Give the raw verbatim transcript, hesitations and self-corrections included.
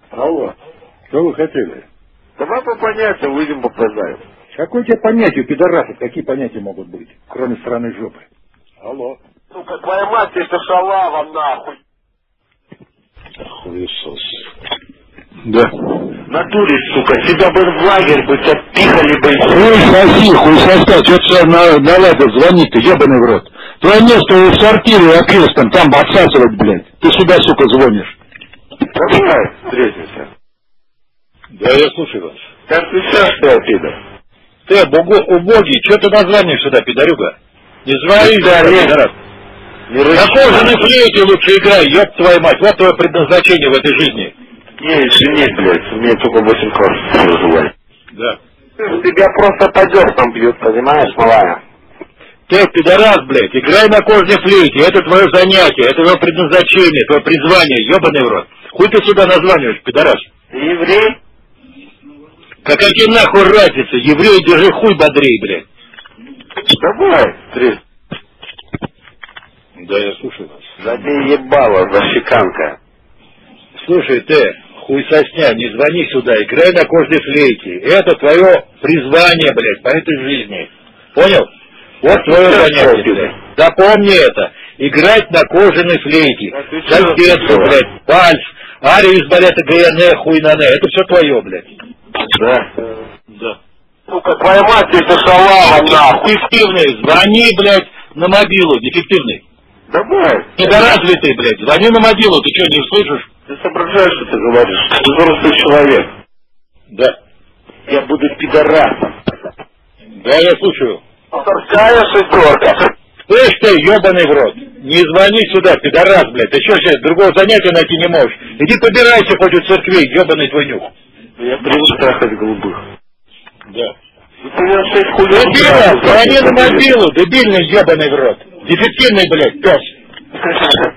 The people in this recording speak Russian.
Алло. Что вы хотели? Давай по понятиям выйдем попоздаем. Какое тебе понятие, пидорасов? Какие понятия могут быть, кроме сраной жопы? Алло. Сука, твоя мать тебе шалава, нахуй. Хуесос. Да. Натуре, сука, тебя бы в лагерь бы, тебя пихали бы. Хуй соси, хуй соска, что ты на, на лагерь звонит, ты ебаный в рот. Твое место в сортире окрестном, там отсасывать, блядь. Ты сюда, сука, звонишь. Давай, встретимся. Да, я слушаю вас. Как ты сейчас, что, пидор? Ты, убогий, что ты названиваешь сюда, пидорюга? Не звони, да, пидорас. На кожаной флейте лучше играй, ёб твою мать, вот твое предназначение в этой жизни. Не, извини, блядь, мне только восемь классов называют. Да. Тебя просто по дёртам бьют, понимаешь, малая? Ты, пидорас, блядь, играй на кожаной флейте, это твое занятие, это твое предназначение, твое призвание, ёбаный в рот. Хуй ты сюда названиваешь, пидорас? Ты еврей? Какая тебе нахуй разница, еврей, держи хуй бодрей, блядь. Давай, встретимся. Да, я слушаю вас. Забей ебало, защеканка. Слушай, ты, хуй сосня, не звони сюда, играй на кожаной флейте. Это твое призвание, блядь, по этой жизни. Понял? Вот твое занятие, блядь. Запомни это. Играть на кожаной флейте. Сальпецу, блядь, вальс, арию из балета ГНЭ, хуй на не. Это все твое, блядь. Да? Да. Сука, твоя мать тебе шалава, нахуй. Дефективный, звони, блядь, на мобилу, дефективный. Давай. Недоразвитый, блядь, звони на мобилу, ты что, не слышишь? Ты соображаешь, что ты говоришь? Ты взрослый человек. Да. Я буду пидорасом. Да, я слушаю. Вторая шестерка. Слышь ты, ебаный в рот, не звони сюда, пидорас, блядь, ты что сейчас другого занятия найти не можешь? Иди побирайся хоть у церкви, ебаный твой нюх. Я привык трахать голубых. Да. Ты меня шесть хуй. Дебила, звони на мобилу, дебильный ебаный в рот. Дефективный, блядь, пес.